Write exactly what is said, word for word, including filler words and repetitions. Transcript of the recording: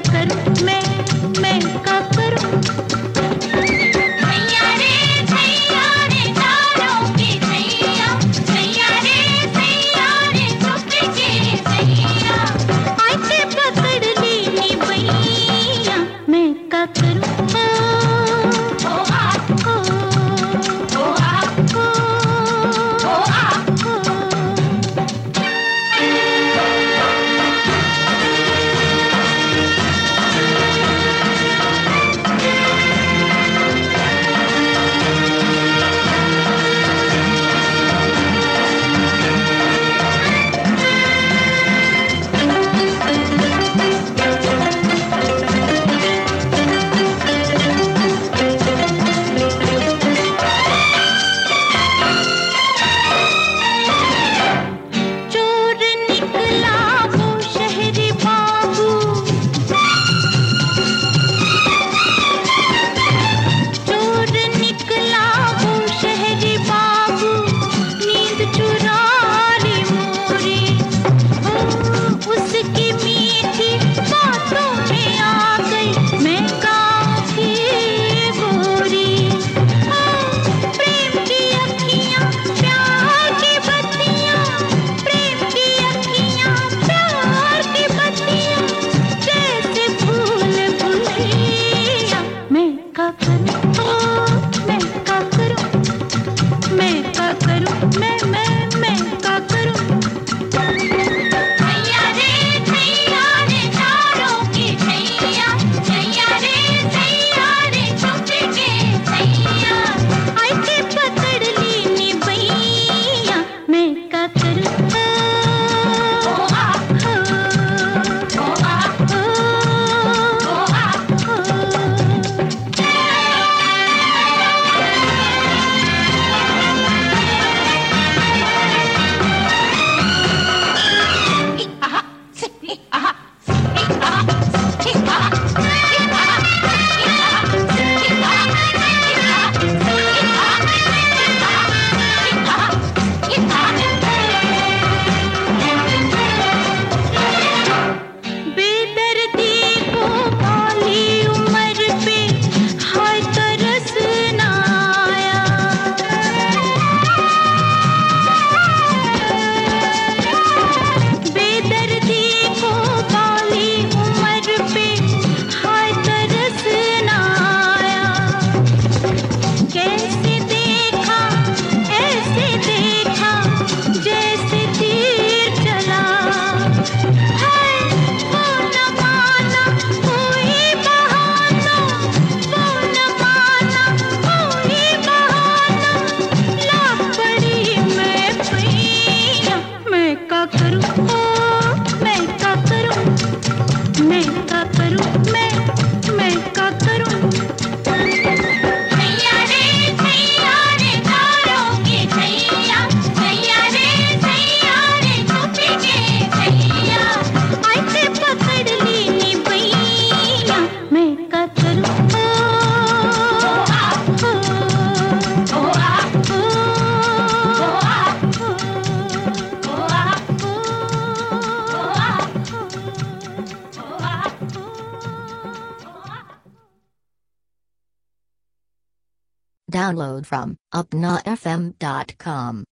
करूं मैं मैं का करूं सैया रे सैया रे चारों के सैया सैया रे सैया रे चुप के सैया आके पकड़ लेनी भैया मैं का करूं ओ आ ओ ओ आ ओ ओ आ चोर निकला वो शहरी बाबू चोर निकला वो शहरी बाबू नींद चुरा ली मोरी ओ उसकी मीठी बातों में आ गई मैं गाँव की गोरी ओ प्रेम की अखियाँ प्यार की बत्तियाँ प्रेम की अखियाँ प्यार की बत्तियाँ जैसे फूल भुलैया मैं का करूँ ओ मैं का करूँ मैं का करूँ मैं मैं मैं का करूँ सैया रे सैया रे चारों के सैया सैया रे सैया रे चुप के सैया आके पकड़ लेनी भैया मैं का करूँ ओ आ ओ ओ आ ओ ओ आ बेदर्दी को काली उम्र पे हाय तरस ना आया बेदर्दी को काली उम्र पे हाय तरस ना आया कैसे देखा ऐसे देखा जैसे तीर चला हाय वो न माना कोई बहाना वो न माना कोई बहाना लाग पड़ी मैं पैया मैं का करूँ ओ मैं का करूँ मैं का करूँ मैं मैं का करूँ सैया रे सैया रे चारों के सैया सैया रे सैया रे चुप के सैया आके पकड़ लेनी भैया मैं का करूँ ओ आ ओ ओ आ ओ ओ आ ओ ओ आ ओ ओ आ Download from upnafm dot com.